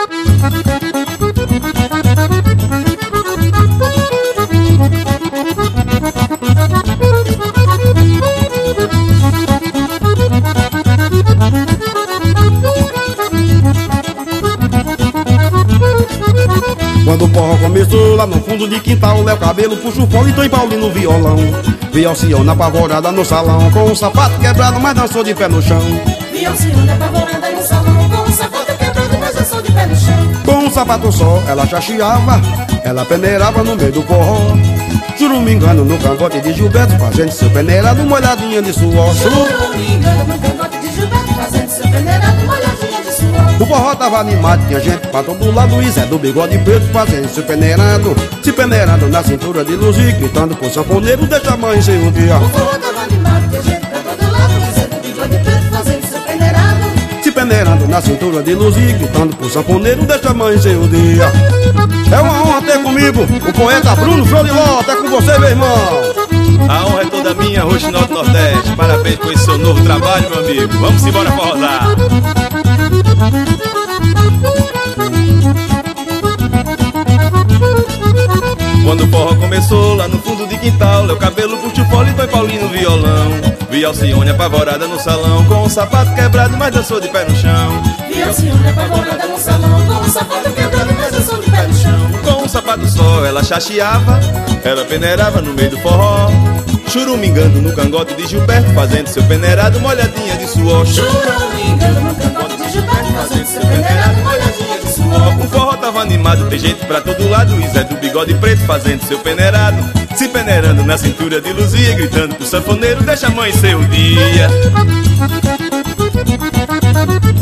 Quando o forró começou lá no fundo de quintal, Léo Cabelo puxa o fole e Tom e Paulinho no violão. Vi Alcione apavorada no salão, com o sapato quebrado, mas dançou de pé no chão. Vi Alcione apavorada no salão, com o sapato quebrado, mas dançou de pé no chão. Com um sapato só, ela chacheava, ela peneirava no meio do forró. Churumingando no cangote de Gilberto, fazendo seu peneirado, molhadinha de suor. Churumingando no cangote de Gilberto, fazendo seu peneirado, molhadinha de suor. O forró tava animado, tinha gente pra todo lado. E Zé do bigode preto fazendo seu peneirado, se peneirando na cintura de luz e gritando pro sanfoneiro, deixa a mãe sem o dia. O forró tava animado, tinha gente pra todo lado. E Zé do bigode preto fazendo seu peneirado, se peneirando na cintura de luz e gritando pro sanfoneiro, deixa a mãe sem o dia. É uma honra ter comigo o poeta Bruno Floriló. É com você, meu irmão. A honra é toda minha, Roxo Norte Nordeste. Parabéns por esse seu novo trabalho, meu amigo. Vamos embora forrosar. Quando o forró começou lá no fundo de quintal, Léo Cabelo puxa o fole e Tom e Paulinho no violão. Vi Alcione apavorada no salão, com o sapato quebrado, mas dançou de pé no chão. Vi Alcione apavorada no salão, com o sapato quebrado, mas dançou de pé no chão. Com um sapato só ela chacheava, ela peneirava no meio do forró. Churumingando no cangote de Gilberto, fazendo seu peneirado, molhadinha de suor. Churumingando no cangote de Gilberto, fazendo seu peneirado, molhadinha de suor. O forró tava animado, tem gente pra todo lado. E Zé do bigode preto fazendo seu peneirado, se peneirando na cintura de Luzia, gritando pro sanfoneiro, deixa a mãe ser o dia.